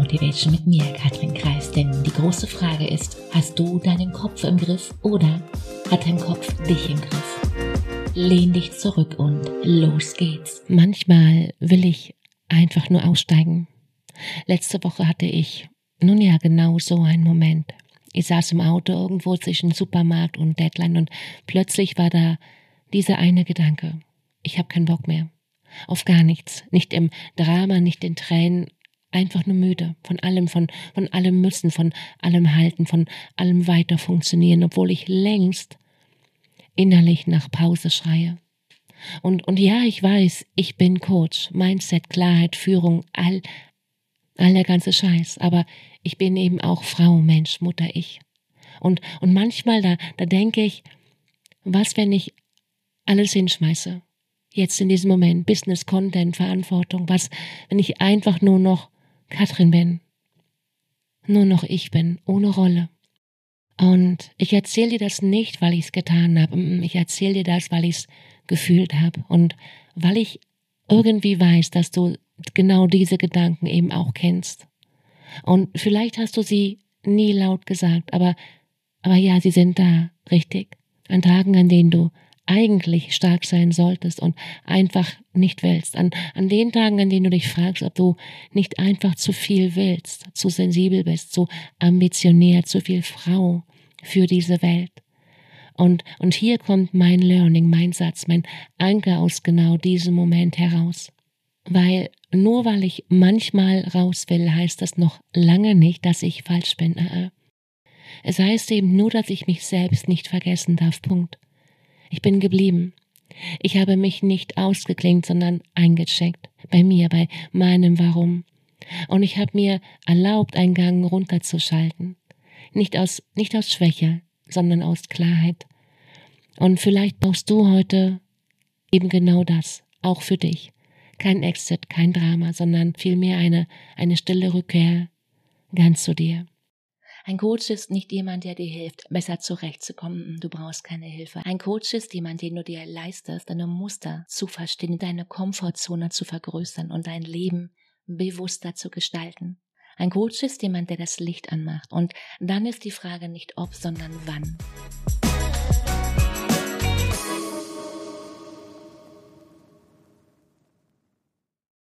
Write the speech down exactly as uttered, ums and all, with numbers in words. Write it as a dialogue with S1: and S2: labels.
S1: Motivation mit mir, Katrin Kreis. Denn die große Frage ist, hast du deinen Kopf im Griff oder hat dein Kopf dich im Griff? Lehn dich zurück und los geht's.
S2: Manchmal will ich einfach nur aussteigen. Letzte Woche hatte ich, nun ja, genau so einen Moment. Ich saß im Auto irgendwo zwischen Supermarkt und Deadline und plötzlich war da dieser eine Gedanke. Ich habe keinen Bock mehr. Auf gar nichts. Nicht im Drama, nicht in Tränen. Einfach nur müde. Von allem, von, von allem müssen, von allem halten, von allem weiter funktionieren, obwohl ich längst innerlich nach Pause schreie. Und, und ja, ich weiß, ich bin Coach, Mindset, Klarheit, Führung, all, all der ganze Scheiß. Aber ich bin eben auch Frau, Mensch, Mutter, ich. Und, und manchmal, da, da denke ich, was, wenn ich alles hinschmeiße? Jetzt in diesem Moment, Business, Content, Verantwortung, was, wenn ich einfach nur noch Katrin bin? Nur noch ich bin, ohne Rolle. Und ich erzähle dir das nicht, weil ich es getan habe. Ich erzähle dir das, weil ich es gefühlt habe. Und weil ich irgendwie weiß, dass du genau diese Gedanken eben auch kennst. Und vielleicht hast du sie nie laut gesagt, aber, aber ja, sie sind da, richtig? An Tagen, an denen du eigentlich stark sein solltest und einfach nicht willst. An, an den Tagen, an denen du dich fragst, ob du nicht einfach zu viel willst, zu sensibel bist, zu ambitioniert, zu viel Frau für diese Welt. Und, und hier kommt mein Learning, mein Satz, mein Anker aus genau diesem Moment heraus. Weil nur weil ich manchmal raus will, heißt das noch lange nicht, dass ich falsch bin. Es heißt eben nur, dass ich mich selbst nicht vergessen darf. Punkt. Ich bin geblieben. Ich habe mich nicht ausgeklingt, sondern eingecheckt. Bei mir, bei meinem Warum. Und ich habe mir erlaubt, einen Gang runterzuschalten. Nicht aus, nicht aus Schwäche, sondern aus Klarheit. Und vielleicht brauchst du heute eben genau das, auch für dich. Kein Exit, kein Drama, sondern vielmehr eine, eine stille Rückkehr ganz zu dir.
S1: Ein Coach ist nicht jemand, der dir hilft, besser zurechtzukommen. Du brauchst keine Hilfe. Ein Coach ist jemand, den du dir leistest, deine Muster zu verstehen, deine Komfortzone zu vergrößern und dein Leben bewusster zu gestalten. Ein Coach ist jemand, der das Licht anmacht. Und dann ist die Frage nicht ob, sondern wann.